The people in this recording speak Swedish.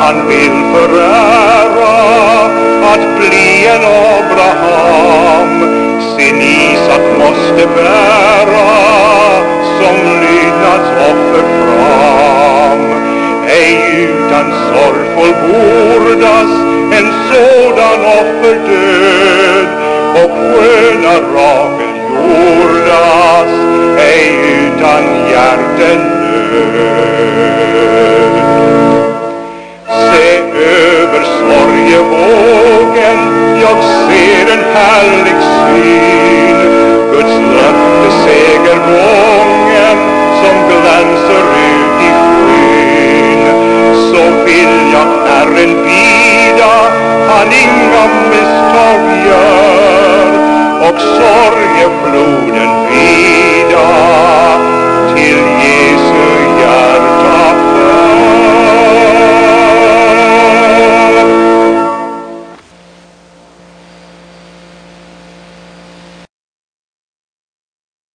han vill förära att bli en Abraham, sin Isak måste bära som lydnadsoffer fram. Ej utan sorgfull bordas en sådan offerdöd, och sköna Rachel jordas ej utan hjärtenöd.